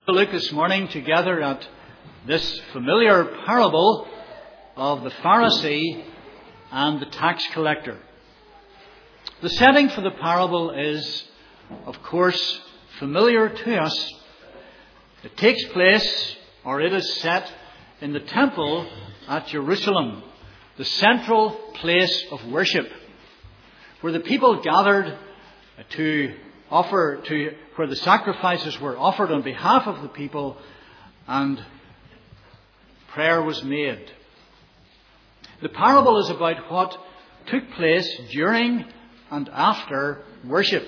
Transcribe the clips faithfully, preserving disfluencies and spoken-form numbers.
Look this morning together at this familiar parable of the Pharisee and the tax collector. The setting for the parable is, of course, familiar to us. It takes place, or it is set, in the temple at Jerusalem, the central place of worship, where the people gathered to offer, to where the sacrifices were offered on behalf of the people and prayer was made. The parable is about what took place during and after worship.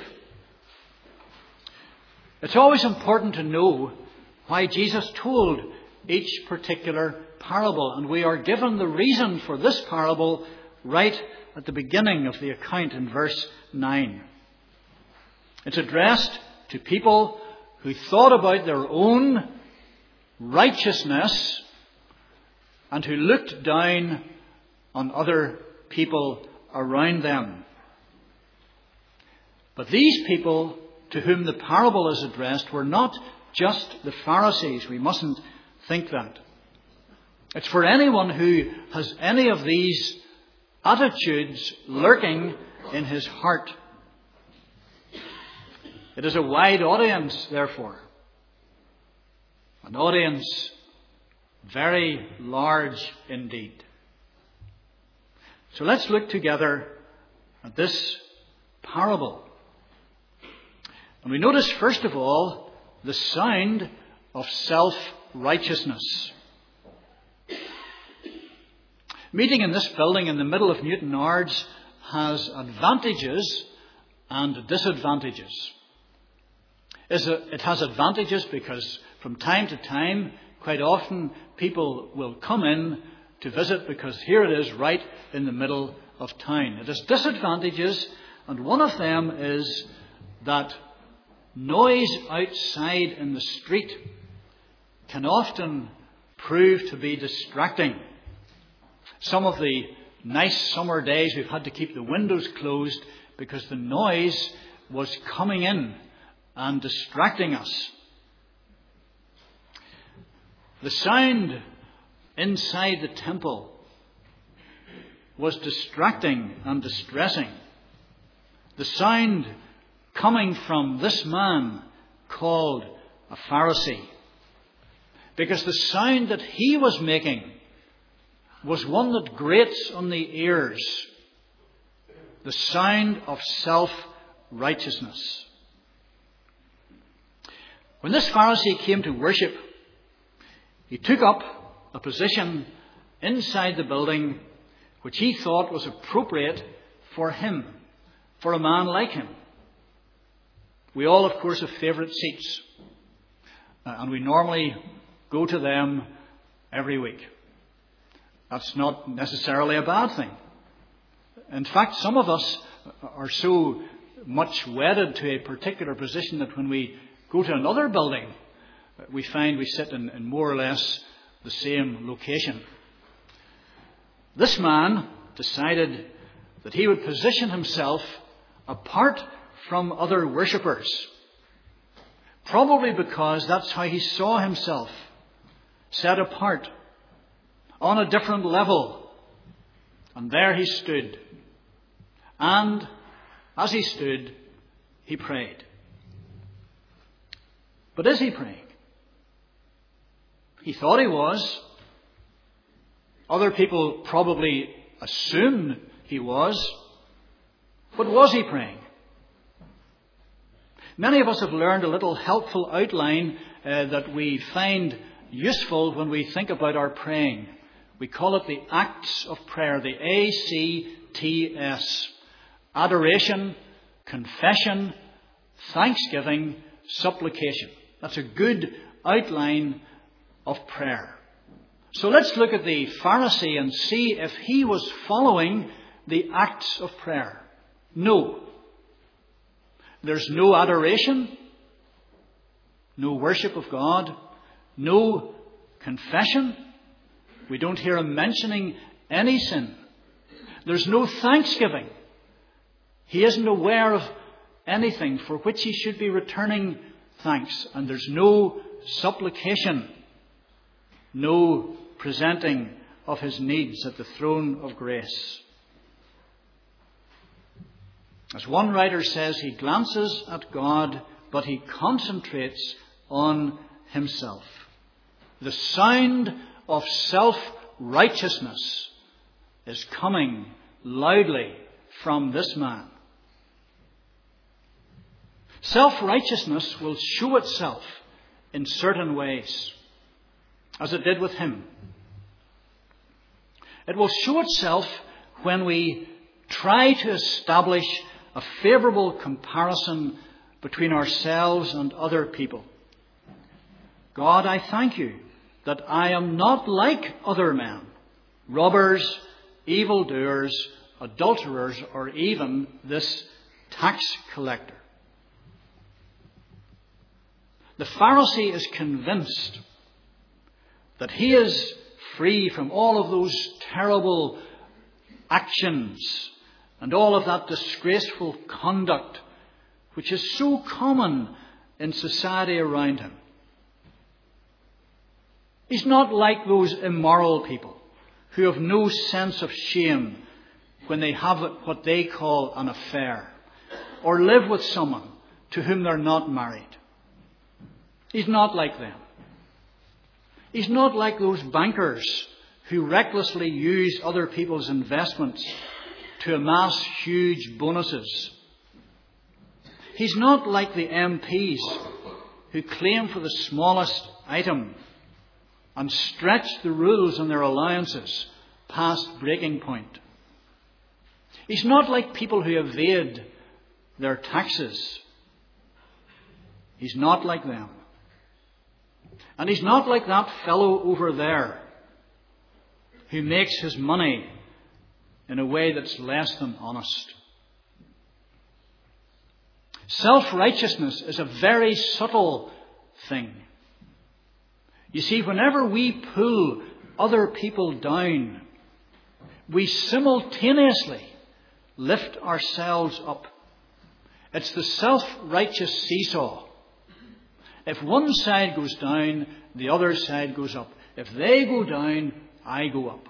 It's always important to know why Jesus told each particular parable, and we are given the reason for this parable right at the beginning of the account in verse nine. It's addressed to people who thought about their own righteousness and who looked down on other people around them. But these people to whom the parable is addressed were not just the Pharisees. We mustn't think that. It's for anyone who has any of these attitudes lurking in his heart. It is a wide audience, therefore. An audience very large indeed. So let's look together at this parable. And we notice, first of all, the sound of self-righteousness. Meeting in this building in the middle of Newton Ards has advantages and disadvantages. It has advantages because from time to time, quite often, people will come in to visit because here it is right in the middle of town. It has disadvantages, and one of them is that noise outside in the street can often prove to be distracting. Some of the nice summer days we've had to keep the windows closed because the noise was coming in and distracting us. The sound inside the temple was distracting and distressing. The sound coming from this man called a Pharisee. Because the sound that he was making was one that grates on the ears. The sound of self-righteousness. When this Pharisee came to worship, he took up a position inside the building which he thought was appropriate for him, for a man like him. We all, of course, have favourite seats, and we normally go to them every week. That's not necessarily a bad thing. In fact, some of us are so much wedded to a particular position that when we go to another building, we find we sit in, in more or less the same location. This man decided that he would position himself apart from other worshippers. Probably because that's how he saw himself, set apart, on a different level. And there he stood. And as he stood, he prayed. But is he praying? He thought he was. Other people probably assumed he was. But was he praying? Many of us have learned a little helpful outline uh, that we find useful when we think about our praying. We call it the acts of prayer, the A C T S. Adoration, confession, thanksgiving, supplication. That's a good outline of prayer. So let's look at the Pharisee and see if he was following the acts of prayer. No. There's no adoration, no worship of God, no confession. We don't hear him mentioning any sin. There's no thanksgiving. He isn't aware of anything for which he should be returning thanks. And there's no supplication, no presenting of his needs at the throne of grace. As one writer says, he glances at God, but he concentrates on himself. The sound of self-righteousness is coming loudly from this man. Self-righteousness will show itself in certain ways, as it did with him. It will show itself when we try to establish a favourable comparison between ourselves and other people. God, I thank you that I am not like other men, robbers, evildoers, adulterers, or even this tax collector. The Pharisee is convinced that he is free from all of those terrible actions and all of that disgraceful conduct which is so common in society around him. He's not like those immoral people who have no sense of shame when they have what they call an affair or live with someone to whom they're not married. He's not like them. He's not like those bankers who recklessly use other people's investments to amass huge bonuses. He's not like the M Ps who claim for the smallest item and stretch the rules on their allowances past breaking point. He's not like people who evade their taxes. He's not like them. And he's not like that fellow over there who makes his money in a way that's less than honest. Self-righteousness is a very subtle thing. You see, whenever we pull other people down, we simultaneously lift ourselves up. It's the self-righteous seesaw. If one side goes down, the other side goes up. If they go down, I go up.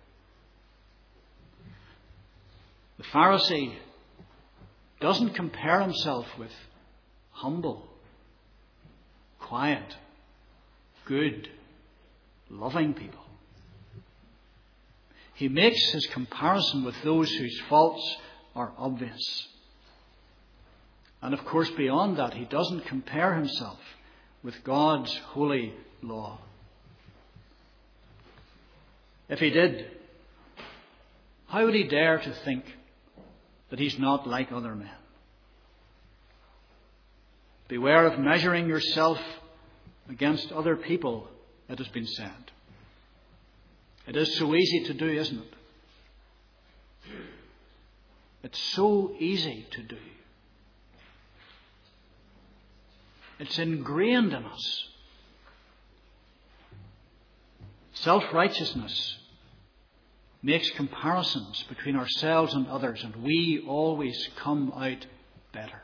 The Pharisee doesn't compare himself with humble, quiet, good, loving people. He makes his comparison with those whose faults are obvious. And of course, beyond that, he doesn't compare himself with God's holy law. If he did, how would he dare to think that he's not like other men? Beware of measuring yourself against other people, it has been said. It is so easy to do, isn't it? It's so easy to do. It's ingrained in us. Self-righteousness makes comparisons between ourselves and others, and we always come out better.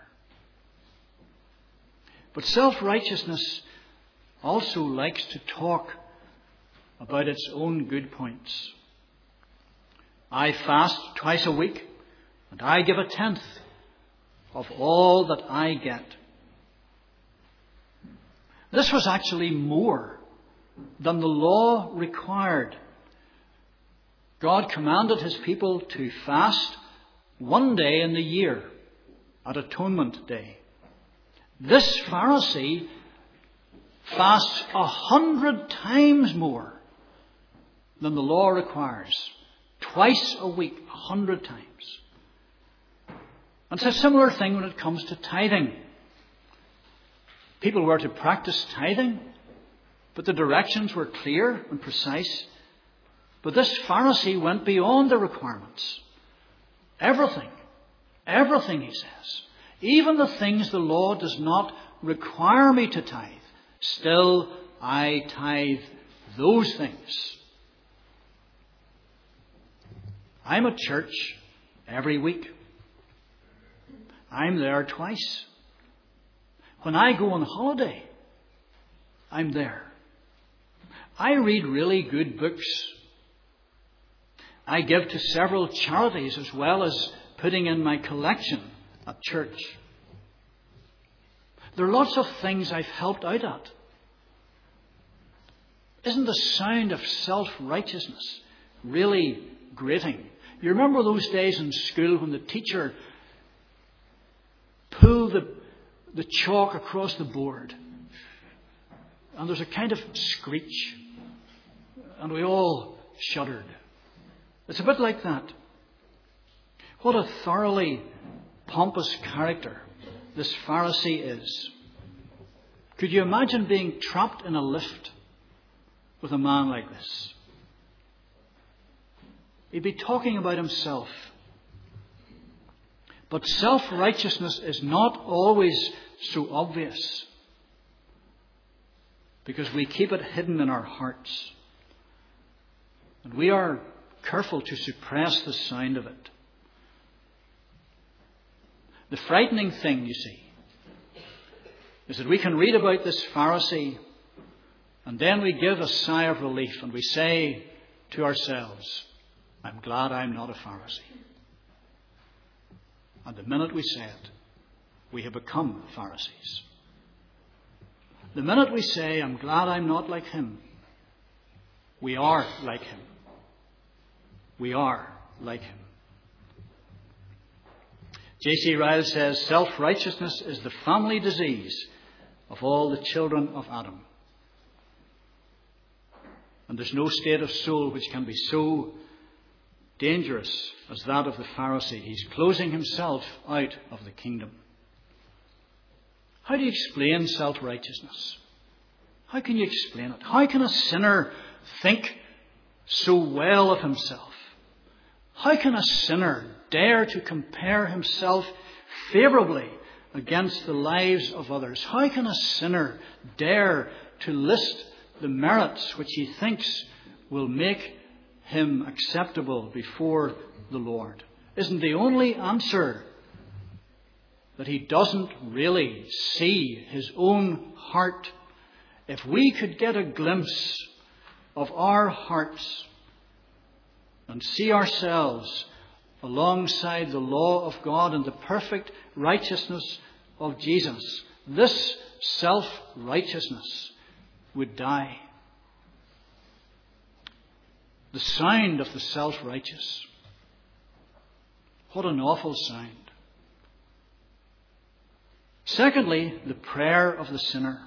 But self-righteousness also likes to talk about its own good points. I fast twice a week, and I give a tenth of all that I get. This was actually more than the law required. God commanded his people to fast one day in the year at Atonement Day. This Pharisee fasts a hundred times more than the law requires. Twice a week, a hundred times. And it's a similar thing when it comes to tithing. People were to practice tithing, but the directions were clear and precise. But this Pharisee went beyond the requirements. Everything, everything, he says, even the things the law does not require me to tithe, still I tithe those things. I'm at church every week. I'm there twice. When I go on holiday, I'm there. I read really good books. I give to several charities as well as putting in my collection at church. There are lots of things I've helped out at. Isn't the sound of self-righteousness really grating? You remember those days in school when the teacher pulled the, the chalk across the board and there's a kind of screech and we all shuddered. It's a bit like that. What a thoroughly pompous character this Pharisee is. Could you imagine being trapped in a lift with a man like this? He'd be talking about himself. But self-righteousness is not always so obvious because we keep it hidden in our hearts. And we are careful to suppress the sound of it. The frightening thing, you see, is that we can read about this Pharisee and then we give a sigh of relief and we say to ourselves, I'm glad I'm not a Pharisee. And the minute we say it, we have become Pharisees. The minute we say, I'm glad I'm not like him, we are like him. We are like him. J C Ryle says, self-righteousness is the family disease of all the children of Adam. And there's no state of soul which can be so dangerous as that of the Pharisee. He's closing himself out of the kingdom. How do you explain self-righteousness? How can you explain it? How can a sinner think so well of himself? How can a sinner dare to compare himself favourably against the lives of others? How can a sinner dare to list the merits which he thinks will make him acceptable before the Lord? Isn't the only answer that he doesn't really see his own heart? If we could get a glimpse of our hearts and see ourselves alongside the law of God and the perfect righteousness of Jesus, this self-righteousness would die. The sound of the self-righteous. What an awful sound. Secondly, the prayer of the sinner.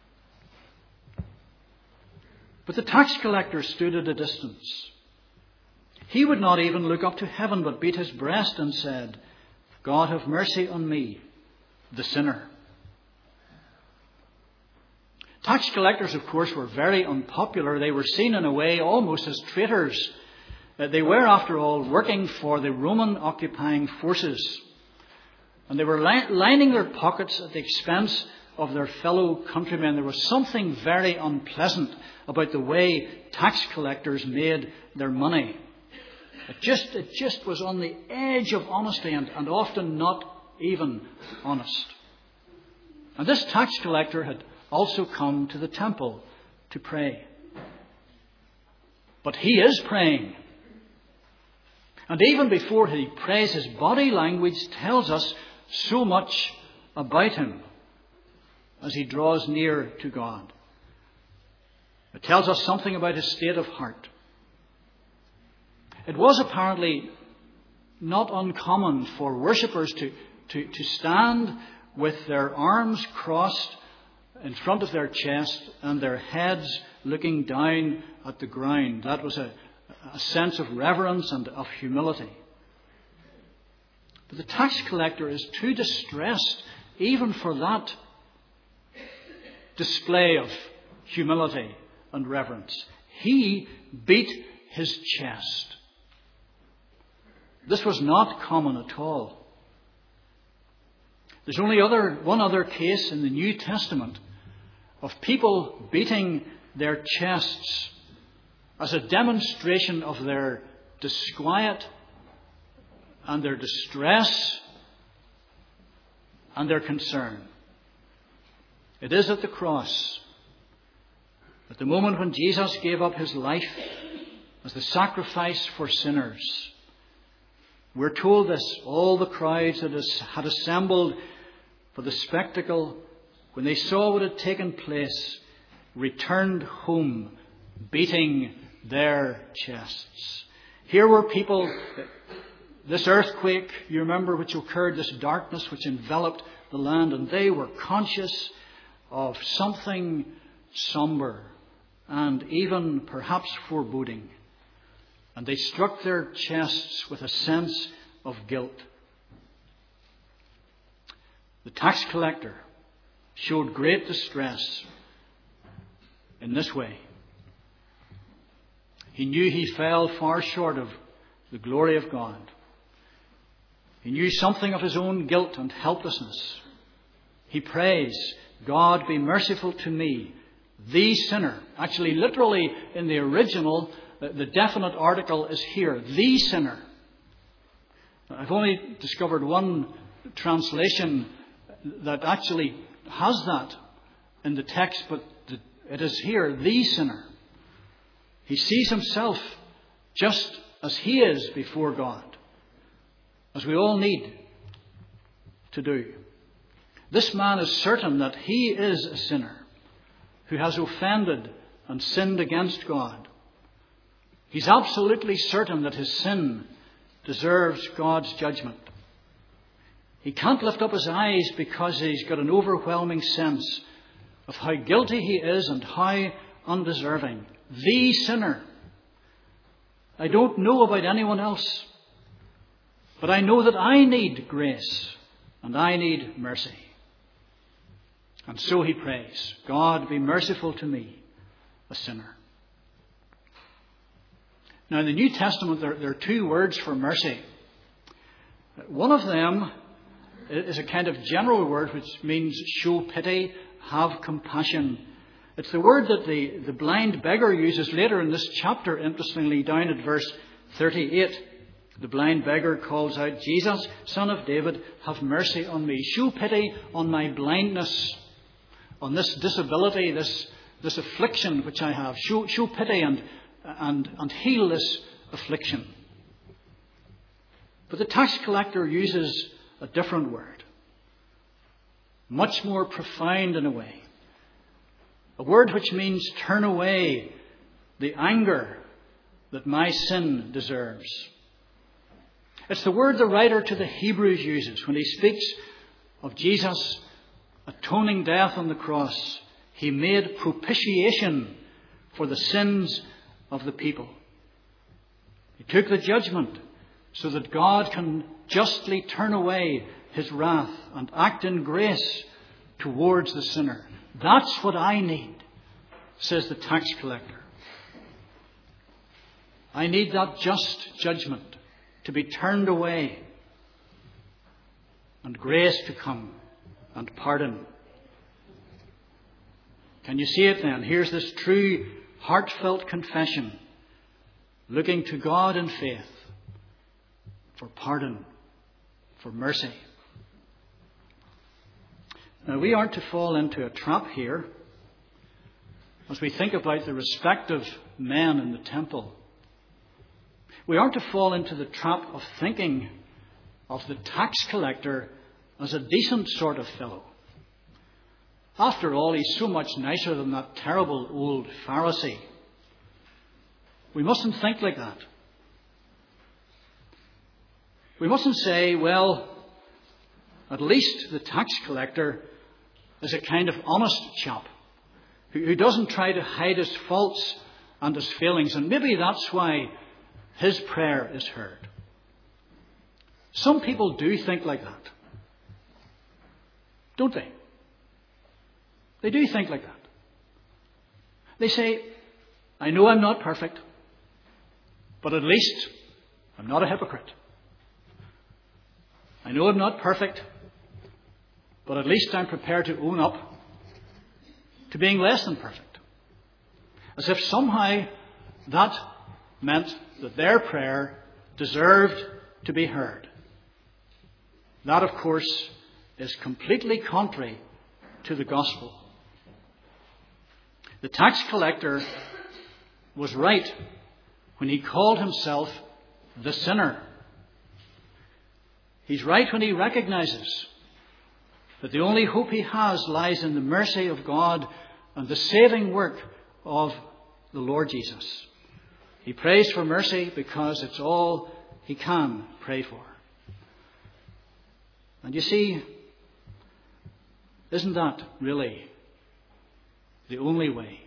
But the tax collector stood at a distance. He would not even look up to heaven, but beat his breast and said, God have mercy on me, the sinner. Tax collectors, of course, were very unpopular. They were seen in a way almost as traitors. They were, after all, working for the Roman occupying forces. And they were li- lining their pockets at the expense of their fellow countrymen. There was something very unpleasant about the way tax collectors made their money. It just, it just was on the edge of honesty and, and often not even honest. And this tax collector had also come to the temple to pray. But he is praying. And even before he prays, his body language tells us so much about him as he draws near to God. It tells us something about his state of heart. It was apparently not uncommon for worshippers to, to, to stand with their arms crossed in front of their chest and their heads looking down at the ground. That was a, a sense of reverence and of humility. But the tax collector is too distressed even for that display of humility and reverence. He beat his chest. This was not common at all. There's only other one other case in the New Testament of people beating their chests as a demonstration of their disquiet and their distress and their concern. It is at the cross At the moment when Jesus gave up his life as the sacrifice for sinners, we're told this, all the crowds that had assembled for the spectacle, when they saw what had taken place, returned home, beating their chests. Here were people, this earthquake, you remember, which occurred, this darkness which enveloped the land, and they were conscious of something somber and even perhaps foreboding. And they struck their chests with a sense of guilt. The tax collector showed great distress in this way. He knew he fell far short of the glory of God. He knew something of his own guilt and helplessness. He prays, God, be merciful to me, the sinner. Actually, literally in the original, the definite article is here, the sinner. I've only discovered one translation that actually has that in the text, but it is here, the sinner. He sees himself just as he is before God, as we all need to do. This man is certain that he is a sinner who has offended and sinned against God. He's absolutely certain that his sin deserves God's judgment. He can't lift up his eyes because he's got an overwhelming sense of how guilty he is and how undeserving. The sinner. I don't know about anyone else, but I know that I need grace and I need mercy. And so he prays, God, be merciful to me, a sinner. Now, in the New Testament, there, there are two words for mercy. One of them is a kind of general word which means show pity, have compassion. It's the word that the, the blind beggar uses later in this chapter, interestingly, down at verse thirty-eight. The blind beggar calls out, Jesus, Son of David, have mercy on me. Show pity on my blindness, on this disability, this, this affliction which I have. Show, show pity and, and, and heal this affliction. But the tax collector uses a different word, much more profound in a way. A word which means turn away the anger that my sin deserves. It's the word the writer to the Hebrews uses when he speaks of Jesus' atoning death on the cross. He made propitiation for the sins of the people. He took the judgment so that God can justly turn away his wrath and act in grace towards the sinner. That's what I need, says the tax collector. I need that just judgment to be turned away and grace to come and pardon. Can you see it then? Here's this true, heartfelt confession, looking to God in faith for pardon, for mercy. Now, we aren't to fall into a trap here as we think about the respective men in the temple. We aren't to fall into the trap of thinking of the tax collector as a decent sort of fellow. After all, he's so much nicer than that terrible old Pharisee. We mustn't think like that. We mustn't say, well, at least the tax collector is a kind of honest chap who, who doesn't try to hide his faults and his failings, and maybe that's why his prayer is heard. Some people do think like that, don't they? They do think like that. They say, I know I'm not perfect, but at least I'm not a hypocrite. I know I'm not perfect, but at least I'm prepared to own up to being less than perfect. As if somehow that meant that their prayer deserved to be heard. That, of course, is completely contrary to the gospel. The tax collector was right when he called himself the sinner. He's right when he recognizes that the only hope he has lies in the mercy of God and the saving work of the Lord Jesus. He prays for mercy because it's all he can pray for. And you see, isn't that really the only way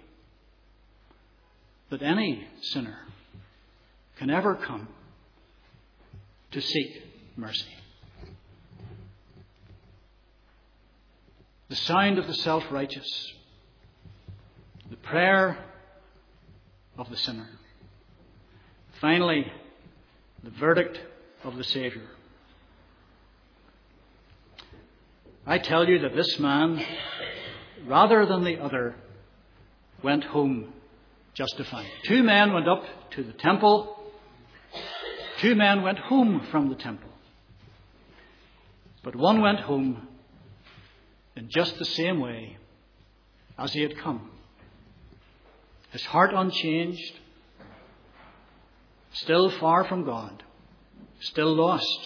that any sinner can ever come to seek mercy? The sound of the self-righteous, the prayer of the sinner. Finally, the verdict of the Saviour. I tell you that this man, rather than the other, went home justified. Two men went up to the temple. Two men went home from the temple. But one went home in just the same way as he had come. His heart unchanged, still far from God, still lost.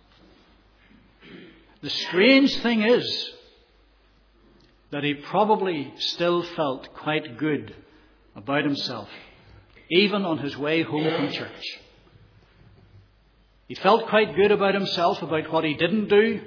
The strange thing is that he probably still felt quite good about himself, even on his way home from church. He felt quite good about himself, about what he didn't do.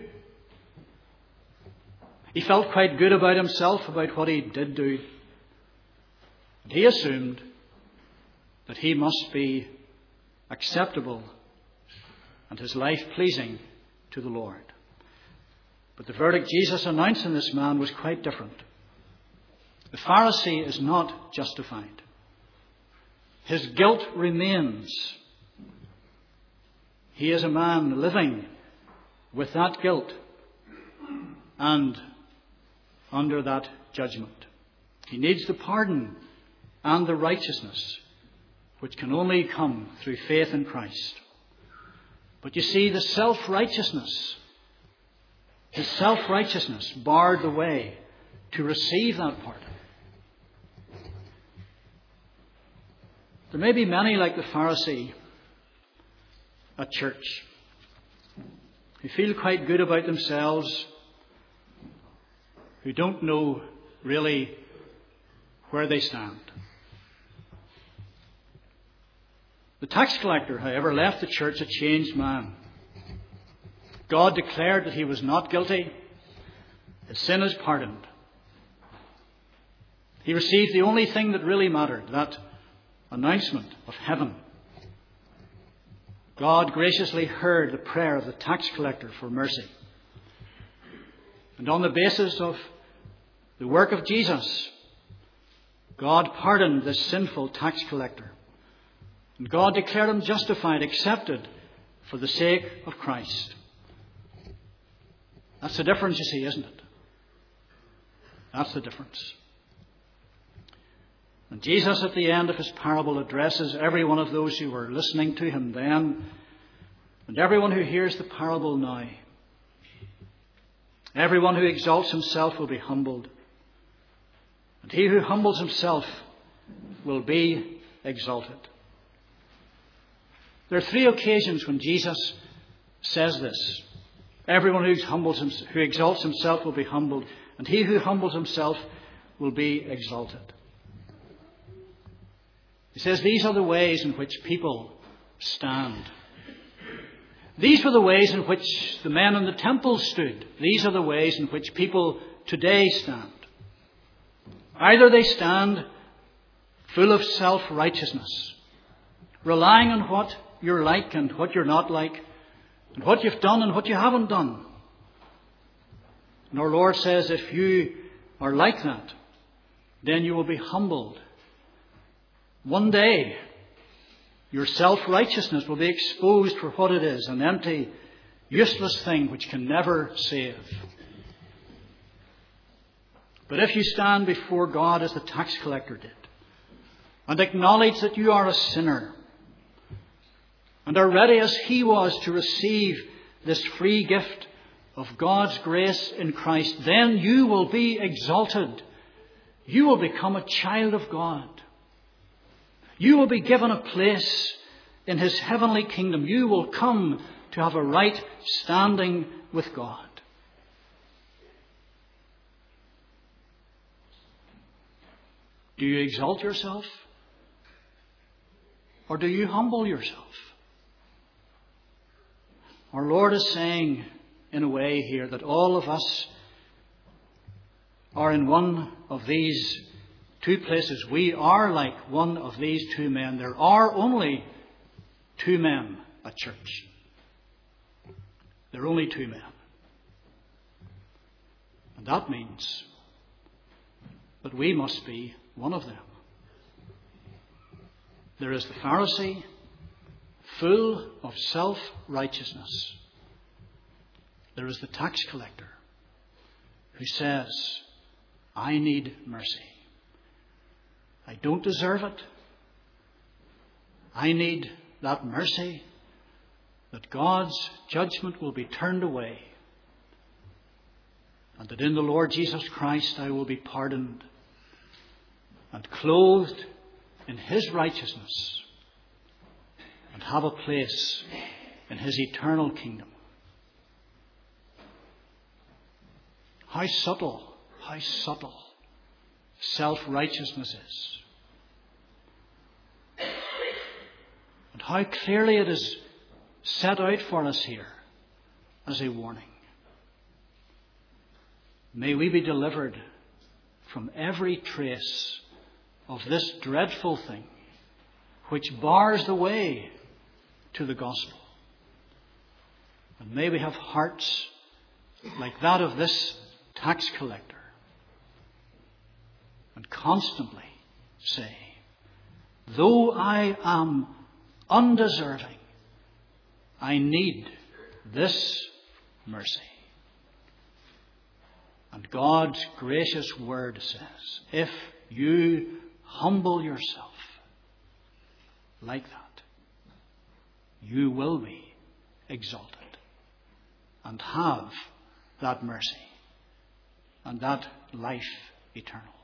He felt quite good about himself, about what he did do. And he assumed that he must be acceptable and his life pleasing to the Lord. But the verdict Jesus announced in this man was quite different. The Pharisee is not justified. His guilt remains. He is a man living with that guilt and under that judgment. He needs the pardon and the righteousness which can only come through faith in Christ. But you see, the self-righteousness, his self-righteousness barred the way to receive that pardon. There may be many like the Pharisee at church who feel quite good about themselves, who don't know really where they stand. The tax collector, however, left the church a changed man. God declared that he was not guilty. His sin is pardoned. He received the only thing that really mattered, that announcement of heaven. God graciously heard the prayer of the tax collector for mercy. And on the basis of the work of Jesus, God pardoned this sinful tax collector. And God declared him justified, accepted for the sake of Christ. That's the difference, you see, isn't it? That's the difference. And Jesus, at the end of his parable, addresses every one of those who were listening to him then, and everyone who hears the parable now. Everyone who exalts himself will be humbled, and he who humbles himself will be exalted. There are three occasions when Jesus says this. Everyone who humbles him, who exalts himself will be humbled, and he who humbles himself will be exalted. He says these are the ways in which people stand. These were the ways in which the men in the temple stood. These are the ways in which people today stand. Either they stand full of self-righteousness, relying on what you're like and what you're not like, and what you've done and what you haven't done. And our Lord says if you are like that, then you will be humbled. One day, your self-righteousness will be exposed for what it is, an empty, useless thing which can never save. But if you stand before God as the tax collector did, and acknowledge that you are a sinner, and are ready as he was to receive this free gift of God's grace in Christ, then you will be exalted. you will become a child of God. You will be given a place in his heavenly kingdom. You will come to have a right standing with God. Do you exalt yourself? Or do you humble yourself? Our Lord is saying, in a way here, that all of us are in one of these two places. We are like one of these two men. There are only two men at church. There are only two men. And that means that we must be one of them. There is the Pharisee, full of self-righteousness. There is the tax collector who says, I need mercy. I don't deserve it. I need that mercy, that God's judgment will be turned away, and that in the Lord Jesus Christ I will be pardoned and clothed in his righteousness and have a place in his eternal kingdom. How subtle, how subtle self-righteousness is. And how clearly it is set out for us here as a warning. May we be delivered from every trace of this dreadful thing which bars the way to the gospel. And may we have hearts like that of this tax collector and constantly say, though I am undeserving, I need this mercy. And God's gracious word says, if you humble yourself like that, you will be exalted and have that mercy and that life eternal.